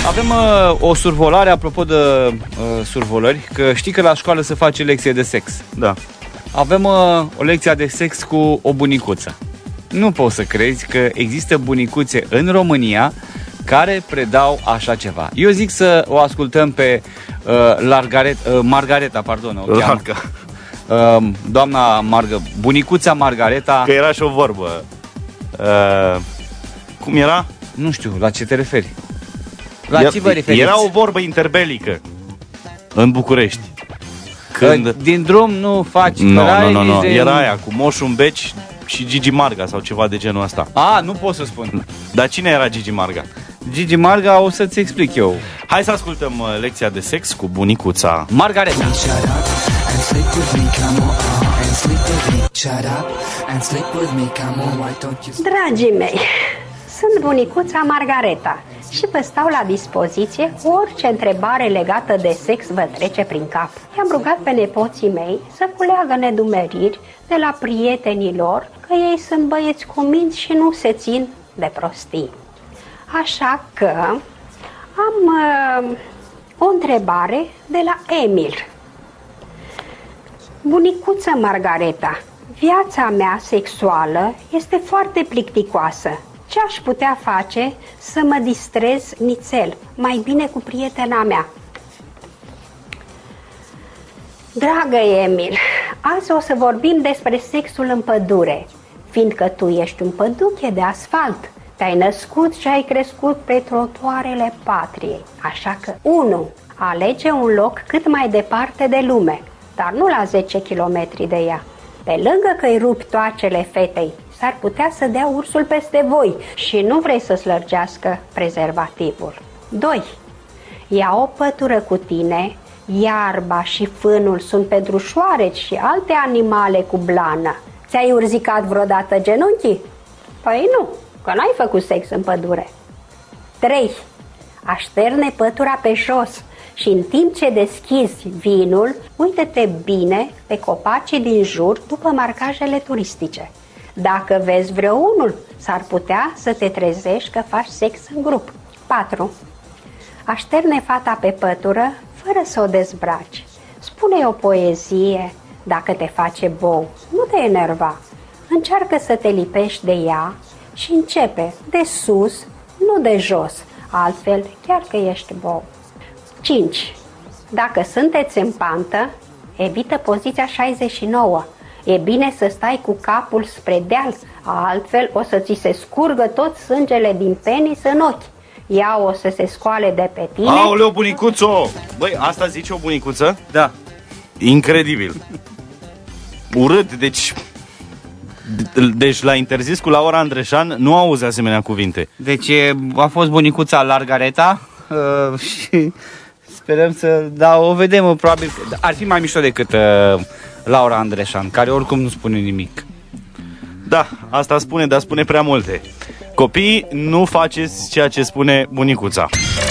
Avem o survolare, apropo de survolări, că știi că la școală se face lecție de sex. Da. Avem o lecție de sex cu o bunicuță. Nu poți să crezi că există bunicuțe în România care predau așa ceva. Eu zic să o ascultăm pe Margareta, pardon, o cheamă. Doamna bunicuța Margareta. Că era și o vorbă. Cum era? Nu știu, la ce te referi? La ce vă referiți? Era o vorbă interbelică în București. Când... Din drum nu faci cărai. Nu. Era aia cu Moșu în beci și Gigi Marga sau ceva de genul ăsta. Nu pot să spun. Dar cine era Gigi Marga? Gigi Marga o să-ți explic eu. Hai să ascultăm lecția de sex cu bunicuța Margareta. Dragii mei, sunt bunicuța Margareta și vă stau la dispoziție orice întrebare legată de sex vă trece prin cap. I-am rugat pe nepoții mei să culeagă nedumeriri de la prietenii lor, că ei sunt băieți cu minți și nu se țin de prostii. Așa că am o întrebare de la Emil. Bunicuță Margareta, viața mea sexuală este foarte plicticoasă. Ce aș putea face să mă distrez nițel, mai bine cu prietena mea? Dragă Emil, azi o să vorbim despre sexul în pădure, fiindcă tu ești un păduche de asfalt. Te-ai născut și ai crescut pe trotuarele patriei. Așa că 1. Alege un loc cât mai departe de lume, dar nu la 10 km de ea. Pe lângă că-i rupi toacele fetei, s-ar putea să dea ursul peste voi și nu vrei să slărgească prezervativul. 2. Ia o pătură cu tine, iarba și fânul sunt pentru șoareci și alte animale cu blană. Ți-ai urzicat vreodată genunchii? Păi nu, că n-ai făcut sex în pădure. 3. Așterne pătura pe jos și în timp ce deschizi vinul, uită-te bine pe copacii din jur după marcajele turistice. Dacă vezi vreunul, s-ar putea să te trezești că faci sex în grup. 4. Așterne fata pe pătură fără să o dezbraci. Spune-i o poezie dacă te face bou, nu te enerva. Încearcă să te lipești de ea și începe de sus, nu de jos, altfel chiar că ești bou. 5. Dacă sunteți în pantă, evită poziția 69. E bine să stai cu capul spre deal, altfel o să ți se scurgă tot sângele din penis în ochi. Ea o să se scoale de pe tine. Aoleu, bunicuțo! Băi, asta zice o bunicuță? Da. Incredibil. Urât, deci la interzis cu Laura Andreșan nu auzi asemenea cuvinte. Deci a fost bunicuța Margareta și sperăm să... Da, o vedem, probabil ar fi mai mișto decât Laura Andreșan, care oricum nu spune nimic. Da, asta spune, dar spune prea multe. Copiii, nu faceți ceea ce spune bunicuța.